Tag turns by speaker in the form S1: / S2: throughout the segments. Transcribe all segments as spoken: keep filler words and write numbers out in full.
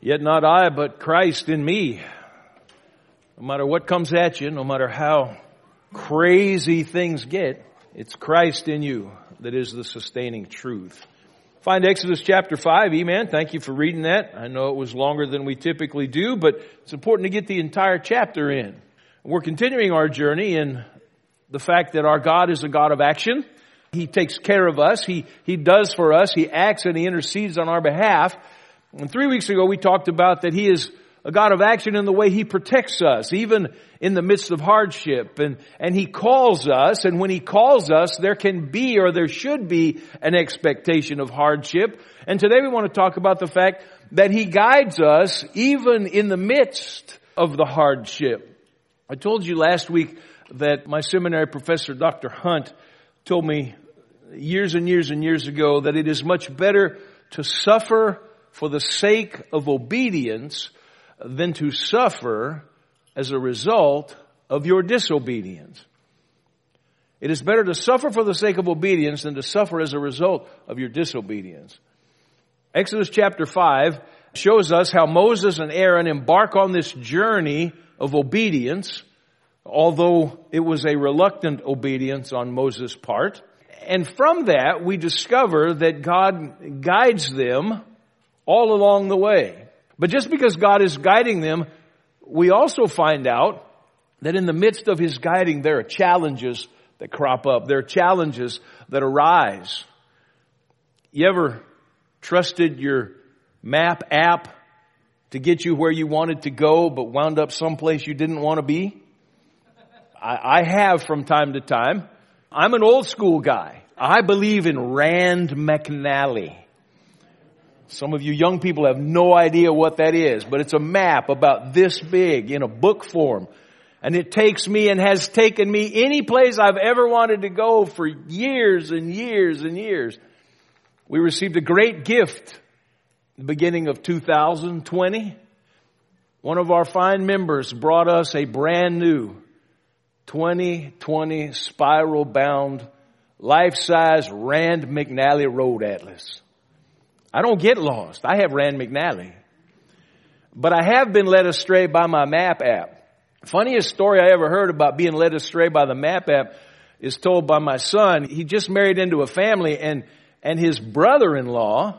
S1: Yet not I, but Christ in me. No matter what comes at you, no matter how crazy things get, it's Christ in you that is the sustaining truth. Find Exodus chapter five, amen. Thank you for reading that. I know it was longer than we typically do, but it's important to get the entire chapter in. We're continuing our journey in the fact that our God is a God of action. He takes care of us. He, He does for us. He acts and He intercedes on our behalf. And three weeks ago we talked about that He is a God of action in the way He protects us, even in the midst of hardship. And, and He calls us, and when He calls us, there can be or there should be an expectation of hardship. And today we want to talk about the fact that He guides us even in the midst of the hardship. I told you last week that my seminary professor, Doctor Hunt, told me years and years and years ago that it is much better to suffer for the sake of obedience than to suffer as a result of your disobedience. It is better to suffer for the sake of obedience than to suffer as a result of your disobedience. Exodus chapter five shows us how Moses and Aaron embark on this journey of obedience, although it was a reluctant obedience on Moses' part. And from that, we discover that God guides them all along the way. But just because God is guiding them, we also find out that in the midst of His guiding, there are challenges that crop up. There are challenges that arise. You ever trusted your map app to get you where you wanted to go, but wound up someplace you didn't want to be? I, I have from time to time. I'm an old school guy. I believe in Rand McNally. Some of you young people have no idea what that is, but it's a map about this big in a book form. And it takes me and has taken me any place I've ever wanted to go for years and years and years. We received a great gift at the beginning of two thousand twenty. One of our fine members brought us a brand new twenty twenty spiral bound life-size Rand McNally Road Atlas. I don't get lost. I have Rand McNally. But I have been led astray by my map app. Funniest story I ever heard about being led astray by the map app is told by my son. He just married into a family, and, and his brother-in-law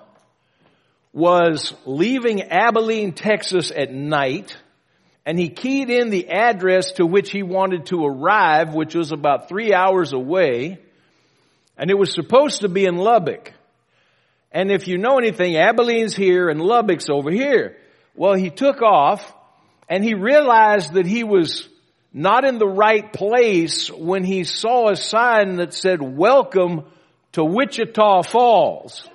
S1: was leaving Abilene, Texas at night, and he keyed in the address to which he wanted to arrive, which was about three hours away, and it was supposed to be in Lubbock. And if you know anything, Abilene's here and Lubbock's over here. Well, he took off and he realized that he was not in the right place when he saw a sign that said, "Welcome to Wichita Falls."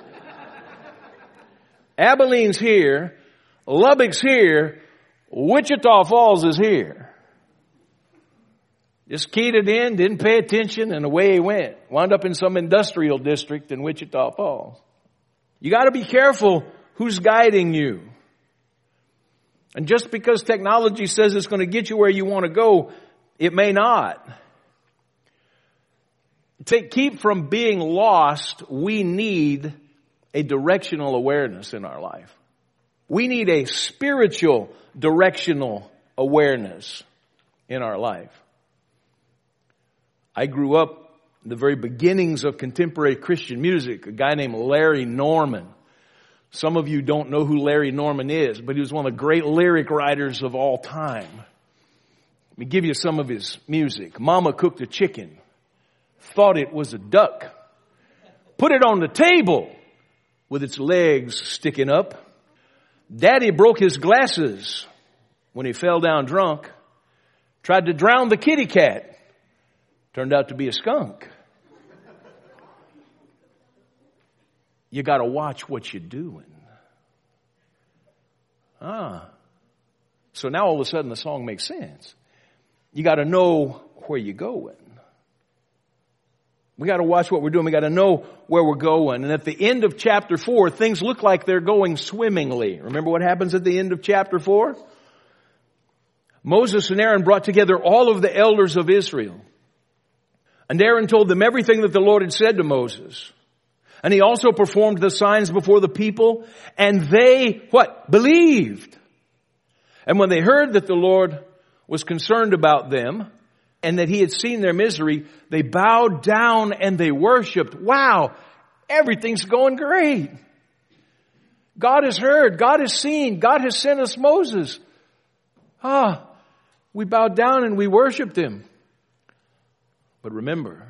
S1: Abilene's here, Lubbock's here, Wichita Falls is here. Just keyed it in, didn't pay attention, and away he went. Wound up in some industrial district in Wichita Falls. You got to be careful who's guiding you. And just because technology says it's going to get you where you want to go, it may not. To keep from being lost, we need a directional awareness in our life. We need a spiritual directional awareness in our life. I grew up in the very beginnings of contemporary Christian music, a guy named Larry Norman. Some of you don't know who Larry Norman is, but he was one of the great lyric writers of all time. Let me give you some of his music. Mama cooked a chicken, thought it was a duck, put it on the table with its legs sticking up. Daddy broke his glasses when he fell down drunk, tried to drown the kitty cat, turned out to be a skunk. You got to watch what you're doing. Ah. So now all of a sudden the song makes sense. You got to know where you're going. We got to watch what we're doing. We got to know where we're going. And at the end of chapter four, things look like they're going swimmingly. Remember what happens at the end of chapter four? Moses and Aaron brought together all of the elders of Israel. And Aaron told them everything that the Lord had said to Moses. And he also performed the signs before the people, and they, what? Believed. And when they heard that the Lord was concerned about them, and that he had seen their misery, they bowed down and they worshiped. Wow, everything's going great. God has heard, God has seen, God has sent us Moses. Ah, we bowed down and we worshiped him. But remember,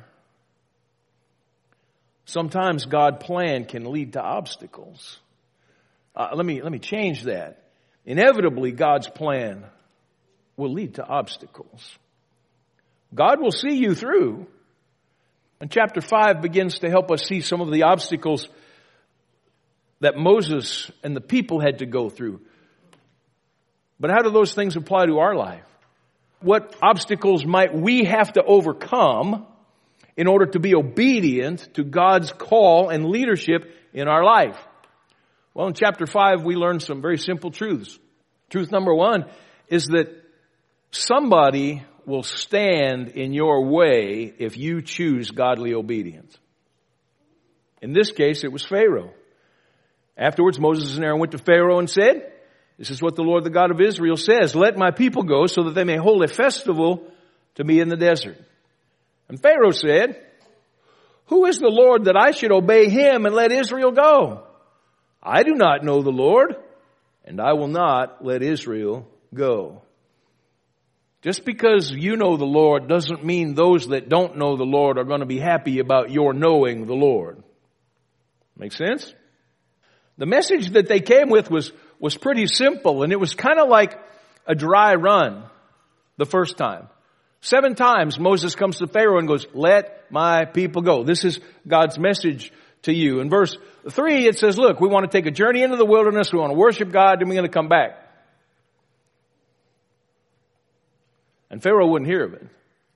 S1: sometimes God's plan can lead to obstacles. Uh, let me, let me change that. Inevitably, God's plan will lead to obstacles. God will see you through. And chapter five begins to help us see some of the obstacles that Moses and the people had to go through. But how do those things apply to our life? What obstacles might we have to overcome in order to be obedient to God's call and leadership in our life? Well, in chapter five, we learn some very simple truths. Truth number one is that somebody will stand in your way if you choose godly obedience. In this case, it was Pharaoh. Afterwards, Moses and Aaron went to Pharaoh and said, "This is what the Lord, the God of Israel, says. Let my people go so that they may hold a festival to me in the desert." And Pharaoh said, "Who is the Lord that I should obey him and let Israel go? I do not know the Lord, and I will not let Israel go." Just because you know the Lord doesn't mean those that don't know the Lord are going to be happy about your knowing the Lord. Make sense? The message that they came with was, was pretty simple, and it was kind of like a dry run the first time. Seven times Moses comes to Pharaoh and goes, "Let my people go." This is God's message to you. In verse three, it says, look, we want to take a journey into the wilderness. We want to worship God, and we're going to come back. And Pharaoh wouldn't hear of it.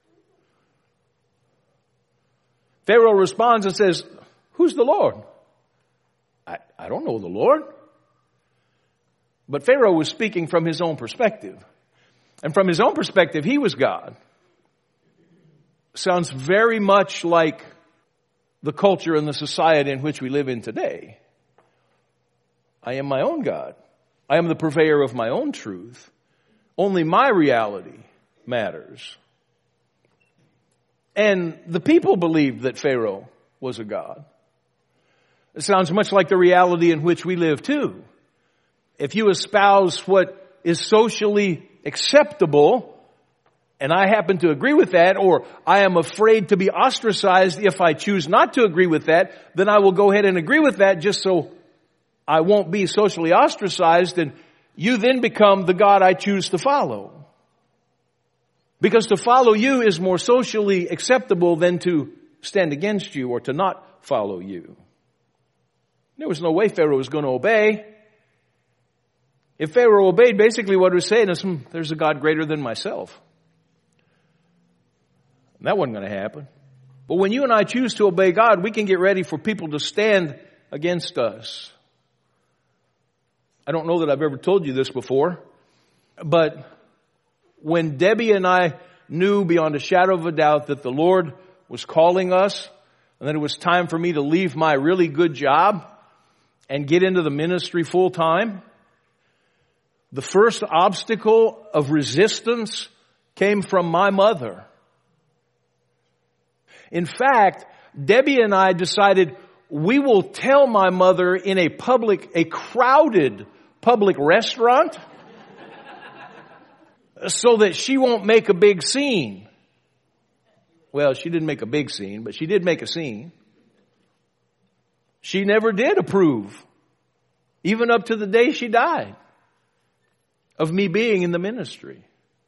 S1: Pharaoh responds and says, "Who's the Lord?" I, I don't know the Lord. But Pharaoh was speaking from his own perspective. And from his own perspective, he was God. Sounds very much like the culture and the society in which we live in today. I am my own God. I am the purveyor of my own truth. Only my reality matters. And the people believed that Pharaoh was a god. It sounds much like the reality in which we live too. If you espouse what is socially acceptable, and I happen to agree with that, or I am afraid to be ostracized if I choose not to agree with that, then I will go ahead and agree with that just so I won't be socially ostracized, and you then become the God I choose to follow. Because to follow you is more socially acceptable than to stand against you or to not follow you. There was no way Pharaoh was going to obey. If Pharaoh obeyed, basically what he was saying is, hmm, there's a God greater than myself. And that wasn't going to happen. But when you and I choose to obey God, we can get ready for people to stand against us. I don't know that I've ever told you this before, but when Debbie and I knew beyond a shadow of a doubt that the Lord was calling us and that it was time for me to leave my really good job and get into the ministry full time, the first obstacle of resistance came from my mother. In fact, Debbie and I decided we will tell my mother in a public, a crowded public restaurant so that she won't make a big scene. Well, she didn't make a big scene, but she did make a scene. She never did approve, even up to the day she died, of me being in the ministry.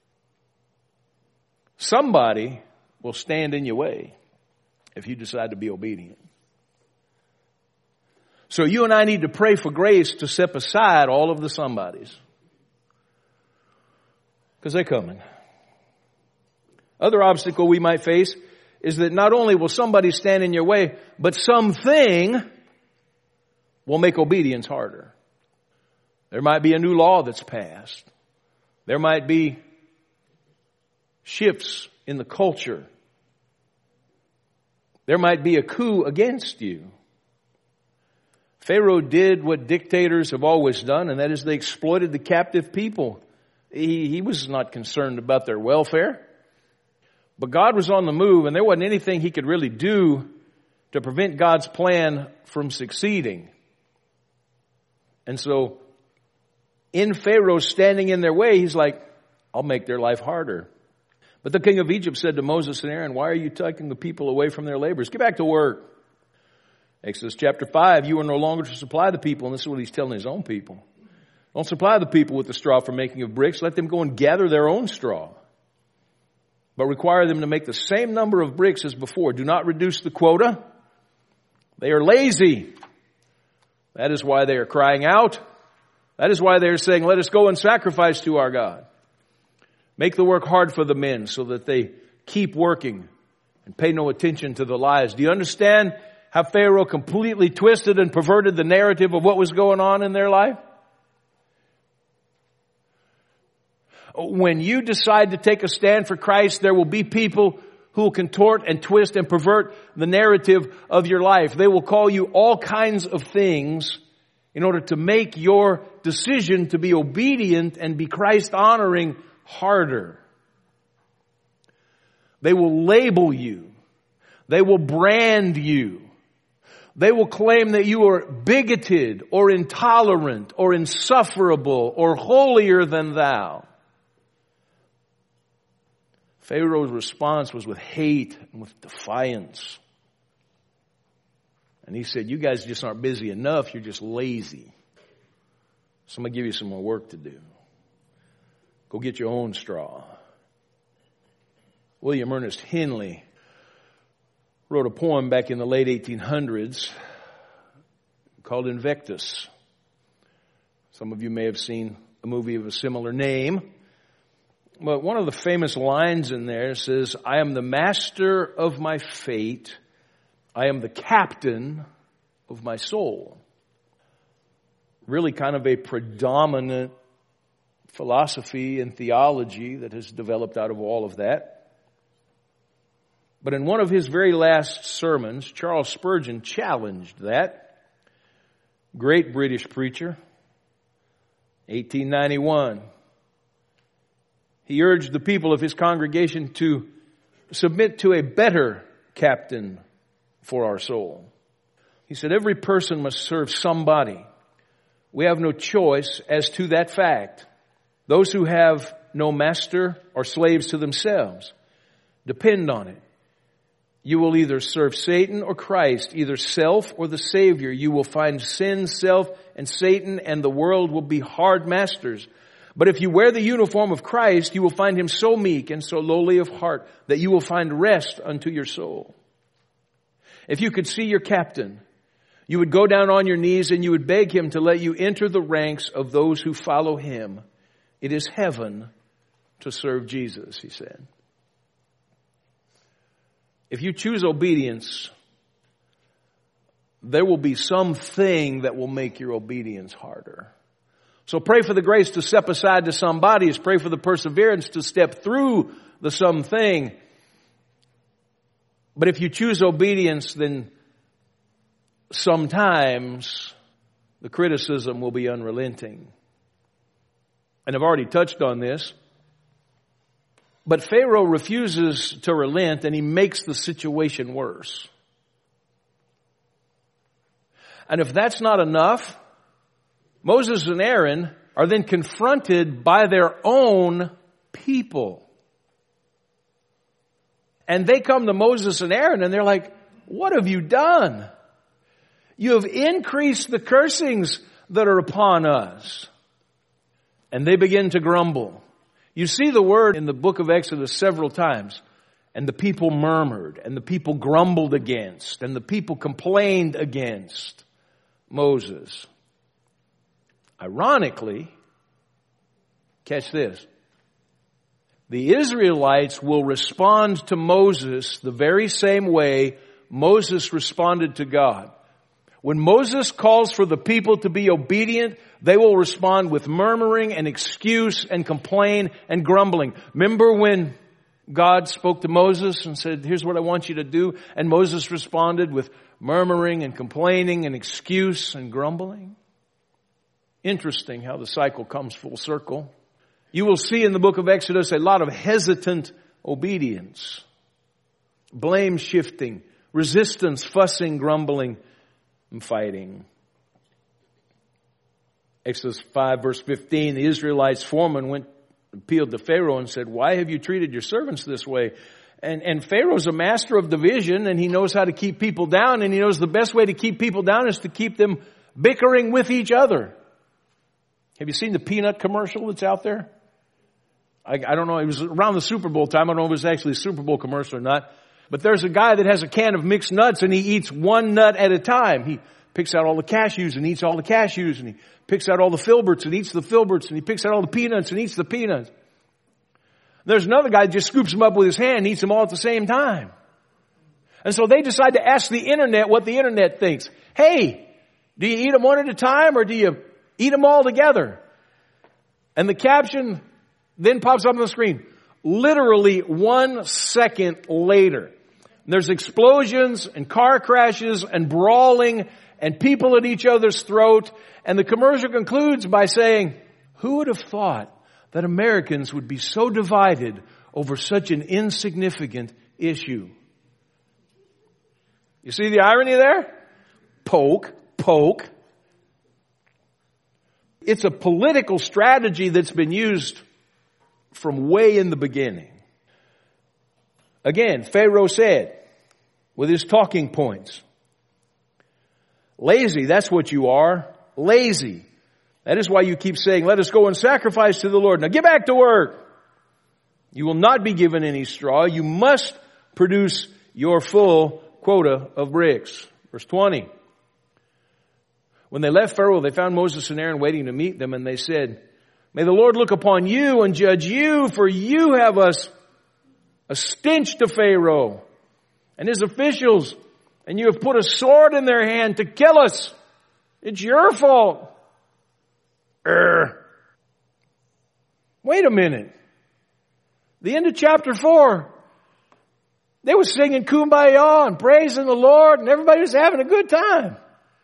S1: Somebody will stand in your way if you decide to be obedient. So you and I need to pray for grace to set aside all of the somebodies. Because they're coming. Other obstacle we might face is that not only will somebody stand in your way, but something will make obedience harder. There might be a new law that's passed. There might be shifts in the culture. There might be a coup against you. Pharaoh did what dictators have always done, and that is they exploited the captive people. He, he was not concerned about their welfare. But God was on the move, and there wasn't anything he could really do to prevent God's plan from succeeding. And so, in Pharaoh standing in their way, he's like, I'll make their life harder. But the king of Egypt said to Moses and Aaron, why are you taking the people away from their labors? Get back to work. Exodus chapter five, you are no longer to supply the people, and this is what he's telling his own people. Don't supply the people with the straw for making of bricks. Let them go and gather their own straw. But require them to make the same number of bricks as before. Do not reduce the quota. They are lazy. That is why they are crying out. That is why they are saying, let us go and sacrifice to our God. Make the work hard for the men so that they keep working and pay no attention to the lies. Do you understand how Pharaoh completely twisted and perverted the narrative of what was going on in their life? When you decide to take a stand for Christ, there will be people who will contort and twist and pervert the narrative of your life. They will call you all kinds of things in order to make your decision to be obedient and be Christ-honoring harder. They will label you. They will brand you. They will claim that you are bigoted or intolerant or insufferable or holier than thou. Pharaoh's response was with hate and with defiance. And he said, you guys just aren't busy enough. You're just lazy. So I'm going to give you some more work to do. Go get your own straw. William Ernest Henley wrote a poem back in the late eighteen hundreds called Invictus. Some of you may have seen a movie of a similar name. But one of the famous lines in there says, I am the master of my fate. I am the captain of my soul. Really kind of a predominant philosophy and theology that has developed out of all of that. But in one of his very last sermons, Charles Spurgeon challenged that. Great British preacher, eighteen ninety-one. He urged the people of his congregation to submit to a better captain for our soul. He said, every person must serve somebody. We have no choice as to that fact. Those who have no master are slaves to themselves. Depend on it. You will either serve Satan or Christ, either self or the Savior. You will find sin, self, and Satan and the world will be hard masters. But if you wear the uniform of Christ, you will find him so meek and so lowly of heart that you will find rest unto your soul. If you could see your captain, you would go down on your knees and you would beg him to let you enter the ranks of those who follow him. It is heaven to serve Jesus, he said. If you choose obedience, there will be something that will make your obedience harder. So pray for the grace to step aside to some bodies. Pray for the perseverance to step through the something. But if you choose obedience, then sometimes the criticism will be unrelenting. And I've already touched on this. But Pharaoh refuses to relent, and he makes the situation worse. And if that's not enough, Moses and Aaron are then confronted by their own people. And they come to Moses and Aaron and they're like, what have you done? You have increased the cursings that are upon us. And they begin to grumble. You see the word in the book of Exodus several times. And the people murmured, and the people grumbled against, and the people complained against Moses. Ironically, catch this, the Israelites will respond to Moses the very same way Moses responded to God. When Moses calls for the people to be obedient, they will respond with murmuring and excuse and complain and grumbling. Remember when God spoke to Moses and said, here's what I want you to do? And Moses responded with murmuring and complaining and excuse and grumbling. Interesting how the cycle comes full circle. You will see in the book of Exodus a lot of hesitant obedience, blame shifting, resistance, fussing, grumbling, and fighting. Exodus five verse fifteen, the Israelites' foreman went, appealed to Pharaoh and said, "Why have you treated your servants this way?" And, and Pharaoh's a master of division, and he knows how to keep people down, and he knows the best way to keep people down is to keep them bickering with each other. Have you seen the peanut commercial that's out there? I, I don't know, it was around the Super Bowl time. I don't know if it was actually a Super Bowl commercial or not. But there's a guy that has a can of mixed nuts, and he eats one nut at a time. He picks out all the cashews and eats all the cashews, and he picks out all the filberts and eats the filberts, and he picks out all the peanuts and eats the peanuts. There's another guy that just scoops them up with his hand and eats them all at the same time. And so they decide to ask the internet what the internet thinks. Hey, do you eat them one at a time or do you eat them all together? And the caption then pops up on the screen. Literally one second later, there's explosions and car crashes and brawling and people at each other's throat. And the commercial concludes by saying, who would have thought that Americans would be so divided over such an insignificant issue? You see the irony there? Poke, poke. It's a political strategy that's been used from way in the beginning. Again, Pharaoh said, with his talking points, lazy, that's what you are. Lazy. That is why you keep saying, let us go and sacrifice to the Lord. Now get back to work. You will not be given any straw. You must produce your full quota of bricks. Verse twenty. When they left Pharaoh, they found Moses and Aaron waiting to meet them, and they said, may the Lord look upon you and judge you, for you have us a stench to Pharaoh and his officials, and you have put a sword in their hand to kill us. It's your fault. Urgh. Wait a minute. The end of chapter four, they were singing Kumbaya and praising the Lord, and everybody was having a good time.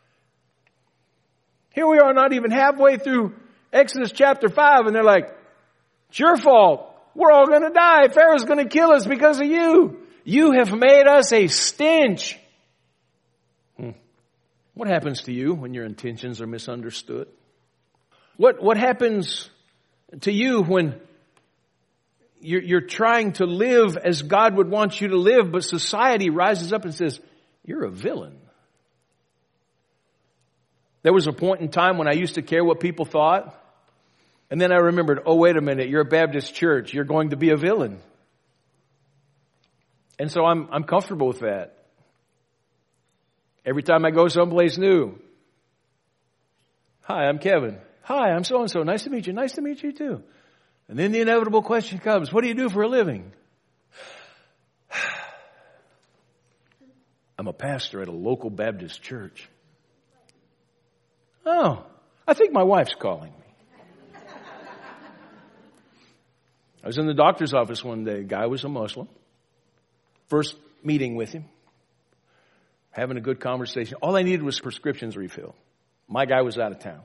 S1: Here we are not even halfway through Exodus chapter five, and they're like, it's your fault. We're all going to die. Pharaoh's going to kill us because of you. You have made us a stench. Hmm. What happens to you when your intentions are misunderstood? What, what happens to you when you're, you're trying to live as God would want you to live, but society rises up and says, you're a villain? There was a point in time when I used to care what people thought. And then I remembered, oh, wait a minute, you're a Baptist church. You're going to be a villain. And so I'm, I'm comfortable with that. Every time I go someplace new. Hi, I'm Kevin. Hi, I'm so-and-so. Nice to meet you. Nice to meet you too. And then the inevitable question comes, what do you do for a living? I'm a pastor at a local Baptist church. Oh, I think my wife's calling me. I was in the doctor's office one day. A guy was a Muslim. First meeting with him. Having a good conversation. All I needed was prescriptions refilled. My guy was out of town.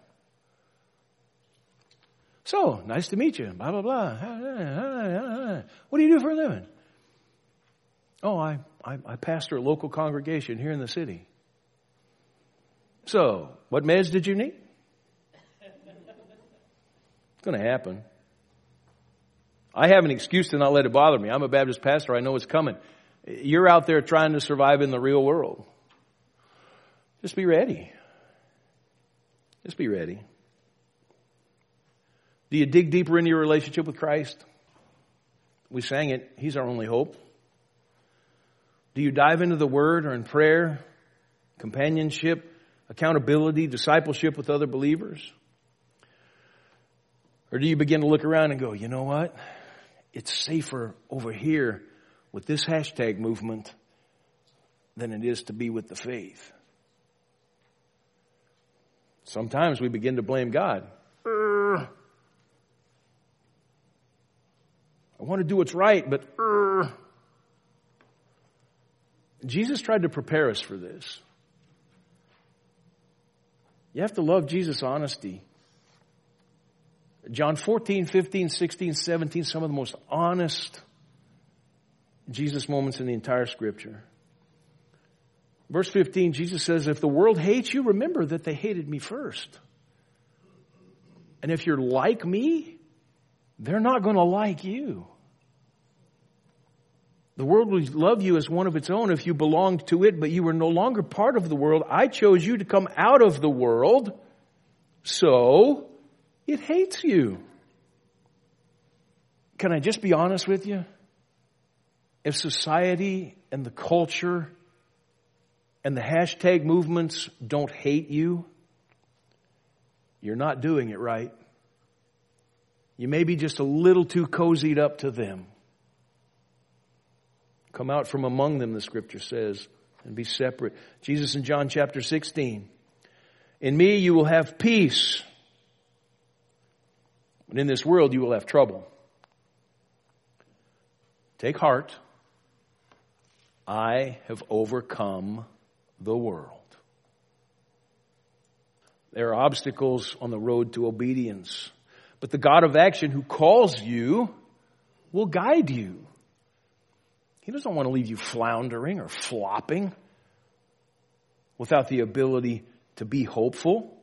S1: So, nice to meet you. Blah, blah, blah. What do you do for a living? Oh, I, I, I pastor a local congregation here in the city. So, what meds did you need? It's going to happen. I have an excuse to not let it bother me. I'm a Baptist pastor. I know it's coming. You're out there trying to survive in the real world. Just be ready. Just be ready. Do you dig deeper into your relationship with Christ? We sang it. He's our only hope. Do you dive into the Word or in prayer, companionship, accountability, discipleship with other believers? Or do you begin to look around and go, you know what? It's safer over here with this hashtag movement than it is to be with the faith. Sometimes we begin to blame God. Urgh. I want to do what's right, but urgh. Jesus tried to prepare us for this. You have to love Jesus' honesty. John fourteen, fifteen, sixteen, seventeen, some of the most honest Jesus moments in the entire Scripture. Verse fifteen, Jesus says, if the world hates you, remember that they hated me first. And if you're like me, they're not going to like you. The world will love you as one of its own if you belonged to it, but you were no longer part of the world. I chose you to come out of the world, so it hates you. Can I just be honest with you? If society and the culture and the hashtag movements don't hate you, you're not doing it right. You may be just a little too cozied up to them. Come out from among them, the Scripture says, and be separate. Jesus in John chapter sixteen. In me you will have peace, but in this world you will have trouble. Take heart. I have overcome the world. There are obstacles on the road to obedience, but the God of action who calls you will guide you. He doesn't want to leave you floundering or flopping without the ability to be hopeful.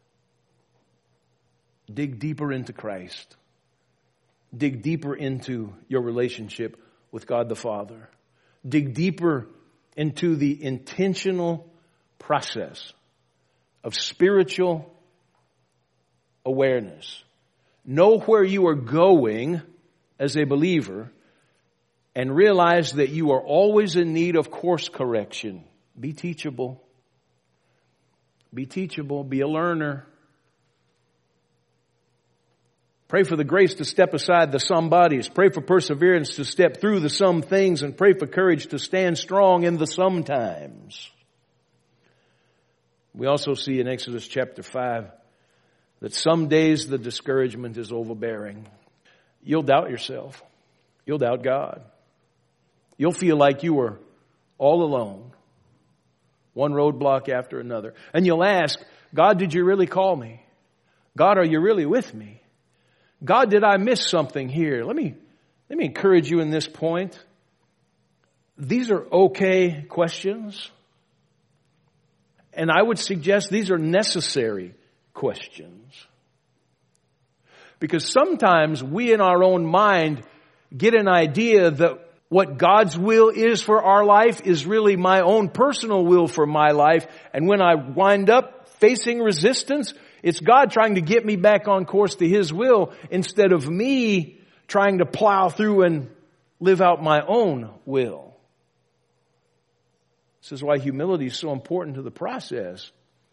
S1: Dig deeper into Christ. Dig deeper into your relationship with God the Father. Dig deeper into the intentional process of spiritual awareness. Know where you are going as a believer and realize that you are always in need of course correction. Be teachable. Be teachable. Be a learner. Pray for the grace to step aside the somebodies. Pray for perseverance to step through the some things, and pray for courage to stand strong in the sometimes. We also see in Exodus chapter five that some days the discouragement is overbearing. You'll doubt yourself. You'll doubt God. You'll feel like you are all alone. One roadblock after another. And you'll ask, God, did you really call me? God, are you really with me? God, did I miss something here? Let me, let me encourage you in this point. These are okay questions. And I would suggest these are necessary questions. Because sometimes we in our own mind get an idea that what God's will is for our life is really my own personal will for my life. And when I wind up facing resistance, it's God trying to get me back on course to His will instead of me trying to plow through and live out my own will. This is why humility is so important to the process.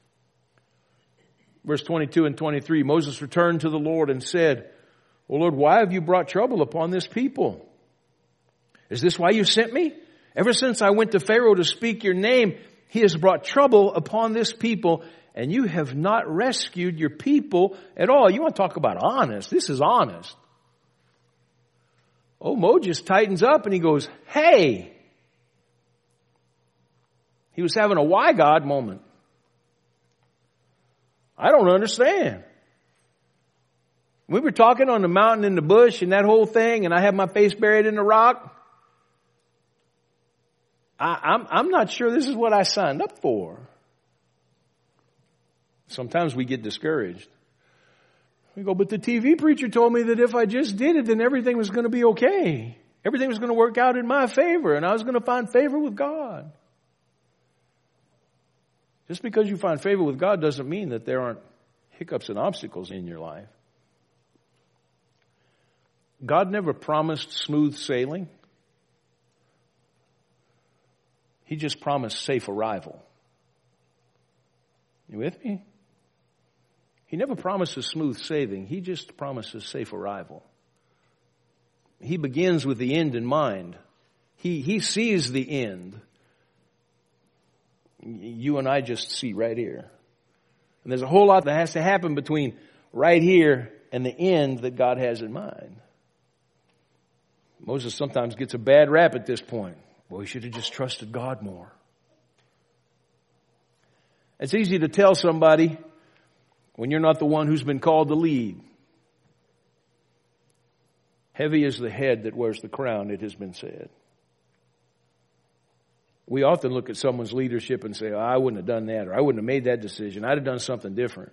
S1: Verse twenty-two and twenty-three, Moses returned to the Lord and said, "O Lord, why have you brought trouble upon this people? Is this why you sent me? Ever since I went to Pharaoh to speak your name, he has brought trouble upon this people, and you have not rescued your people at all." You want to talk about honest? This is honest. Oh, Moses tightens up and he goes, hey. He was having a why God moment. I don't understand. We were talking on the mountain in the bush and that whole thing, and I had my face buried in the rock. I, I'm, I'm not sure this is what I signed up for. Sometimes we get discouraged. We go, but the T V preacher told me that if I just did it, then everything was going to be okay. Everything was going to work out in my favor, and I was going to find favor with God. Just because you find favor with God doesn't mean that there aren't hiccups and obstacles in your life. God never promised smooth sailing. He just promised safe arrival. You with me? He never promises smooth sailing. He just promises safe arrival. He begins with the end in mind. He, he sees the end. You and I just see right here. And there's a whole lot that has to happen between right here and the end that God has in mind. Moses sometimes gets a bad rap at this point. Well, he should have just trusted God more. It's easy to tell somebody when you're not the one who's been called to lead. Heavy is the head that wears the crown, it has been said. We often look at someone's leadership and say, oh, I wouldn't have done that, or I wouldn't have made that decision. I'd have done something different.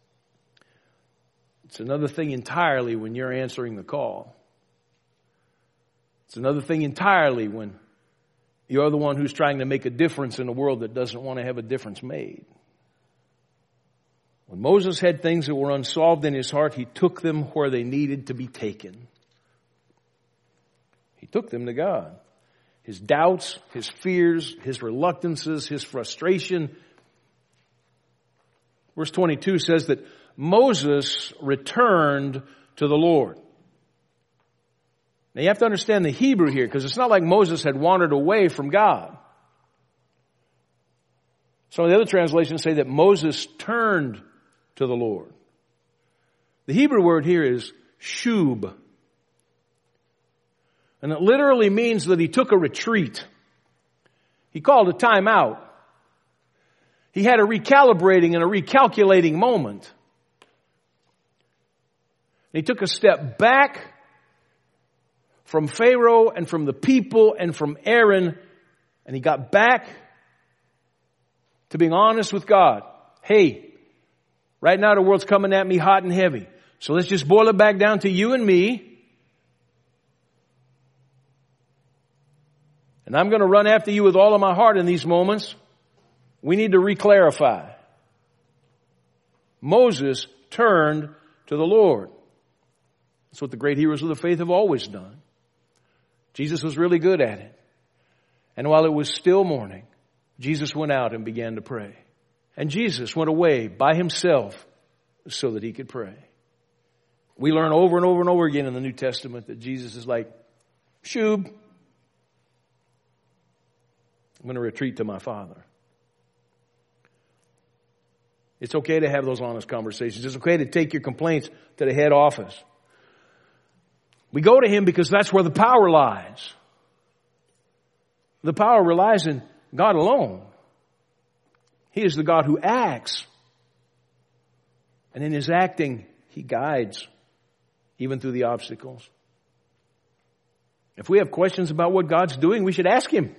S1: It's another thing entirely when you're answering the call. It's another thing entirely when you're the one who's trying to make a difference in a world that doesn't want to have a difference made. When Moses had things that were unsolved in his heart, he took them where they needed to be taken. He took them to God. His doubts, his fears, his reluctances, his frustration. Verse twenty-two says that Moses returned to the Lord. Now you have to understand the Hebrew here, because it's not like Moses had wandered away from God. Some of the other translations say that Moses turned to the Lord. The Hebrew word here is shub. And it literally means that he took a retreat. He called a time out. He had a recalibrating and a recalculating moment. He took a step back from Pharaoh and from the people and from Aaron, and he got back to being honest with God. Hey, right now the world's coming at me hot and heavy. So let's just boil it back down to you and me. And I'm going to run after you with all of my heart in these moments. We need to re-clarify. Moses turned to the Lord. That's what the great heroes of the faith have always done. Jesus was really good at it. And while it was still morning, Jesus went out and began to pray. And Jesus went away by himself so that he could pray. We learn over and over and over again in the New Testament that Jesus is like, shub, I'm going to retreat to my Father. It's okay to have those honest conversations. It's okay to take your complaints to the head office. We go to him because that's where the power lies. The power relies in God alone. He is the God who acts. And in his acting, he guides even through the obstacles. If we have questions about what God's doing, we should ask him.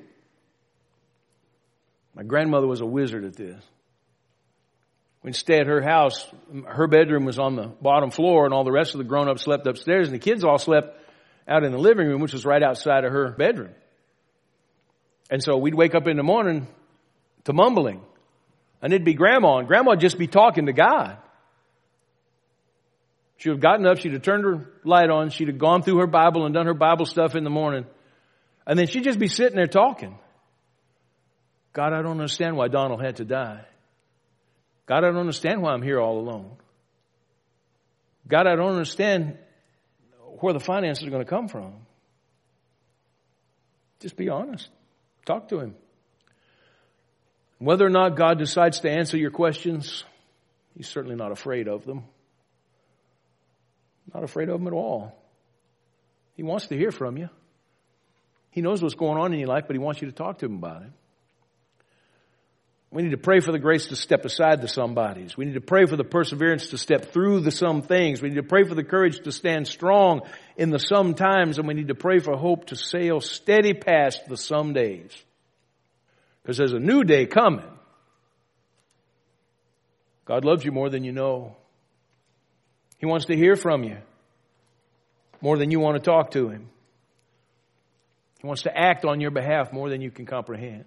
S1: My grandmother was a wizard at this. We'd stay at her house. Her bedroom was on the bottom floor, and all the rest of the grown-ups slept upstairs, and the kids all slept out in the living room, which was right outside of her bedroom. And so we'd wake up in the morning to mumbling. And it'd be Grandma, and Grandma would just be talking to God. She'd have gotten up, she'd have turned her light on, she'd have gone through her Bible and done her Bible stuff in the morning. And then she'd just be sitting there talking. God, I don't understand why Donald had to die. God, I don't understand why I'm here all alone. God, I don't understand where the finances are going to come from. Just be honest. Talk to him. Whether or not God decides to answer your questions, he's certainly not afraid of them. Not afraid of them at all. He wants to hear from you. He knows what's going on in your life, but he wants you to talk to him about it. We need to pray for the grace to step aside the some bodies. We need to pray for the perseverance to step through the some things. We need to pray for the courage to stand strong in the some times. And we need to pray for hope to sail steady past the some days. Because there's a new day coming. God loves you more than you know. He wants to hear from you more than you want to talk to him. He wants to act on your behalf more than you can comprehend.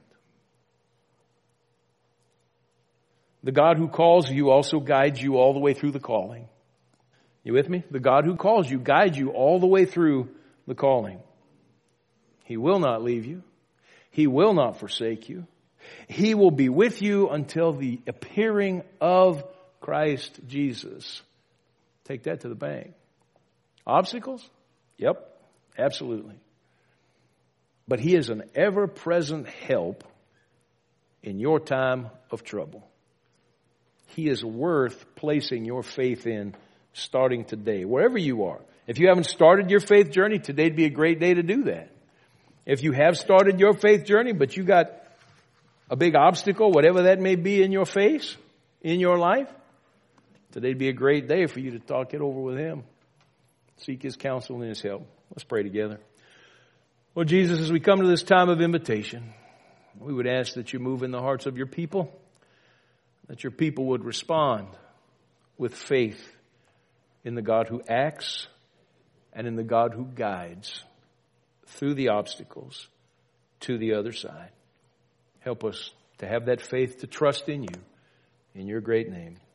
S1: The God who calls you also guides you all the way through the calling. You with me? The God who calls you guides you all the way through the calling. He will not leave you. He will not forsake you. He will be with you until the appearing of Christ Jesus. Take that to the bank. Obstacles? Yep, absolutely. But he is an ever-present help in your time of trouble. He is worth placing your faith in starting today, wherever you are. If you haven't started your faith journey, today'd be a great day to do that. If you have started your faith journey, but you got a big obstacle, whatever that may be in your face, in your life, Today'd be a great day for you to talk it over with Him. Seek His counsel and His help. Let's pray together. Lord Jesus, as we come to this time of invitation, we would ask that you move in the hearts of your people, that your people would respond with faith in the God who acts and in the God who guides through the obstacles to the other side. Help us to have that faith to trust in you. In your great name.